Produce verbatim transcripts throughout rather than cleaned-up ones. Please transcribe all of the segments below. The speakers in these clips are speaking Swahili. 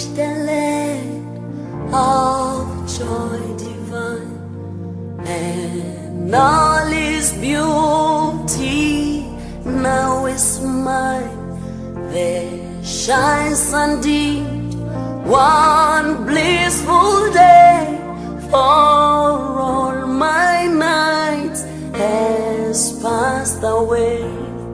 reached the land of joy divine, and all His beauty now is mine. There shines undeemed one blissful day, for all my nights has passed away.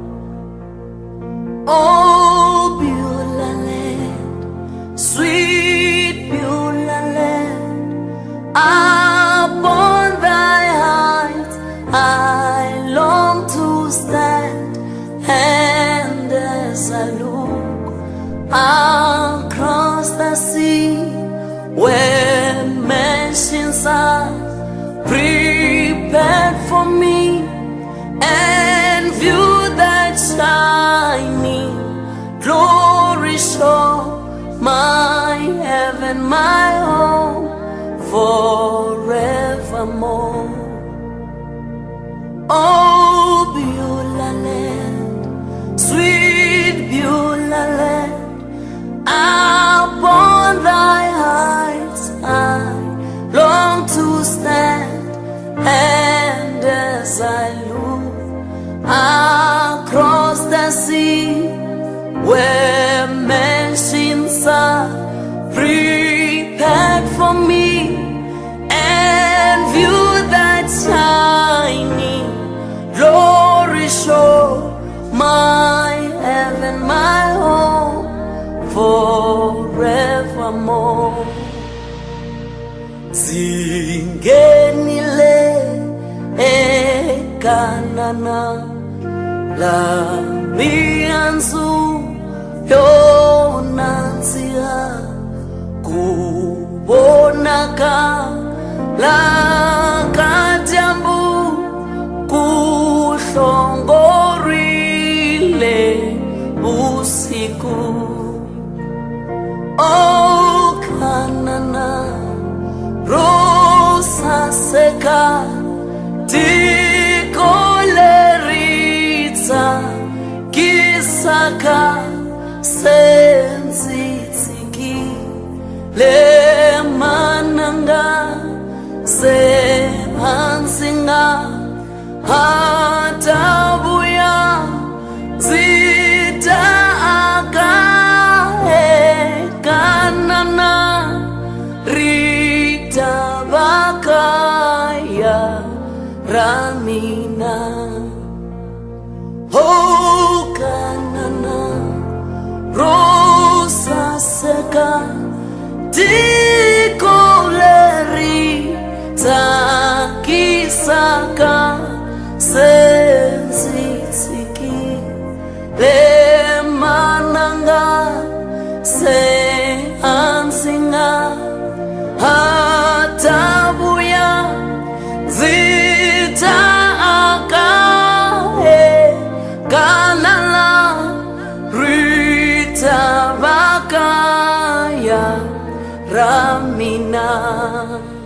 Oh, Beulah land, sweet Beulah land, upon thy heights I long to stand, and as I look across the sea, where mansions are prepared for me, and view that shining glory shore, my heaven, my home forevermore. Oh, Beulah land, sweet Beulah land, upon thy heights I long to stand, and as I look across the sea, where mansions are prepared for me, and view that shining glory shore, my heaven, my home forevermore. Zingenile ekanana la mianzu yonansia kubonaka la kajambu kuhlongorile usiku. Oh, kanana rosa seka tikolerita kisaka senzitiki le mananga se hansinga hatabuya zita akahe kanana rita bakaya ramina. Oh, kanana rosa seka tikolerita kisaka senzitiki le mananga se ansinga hatabuya zita akahe kalala rita bakaya ramina.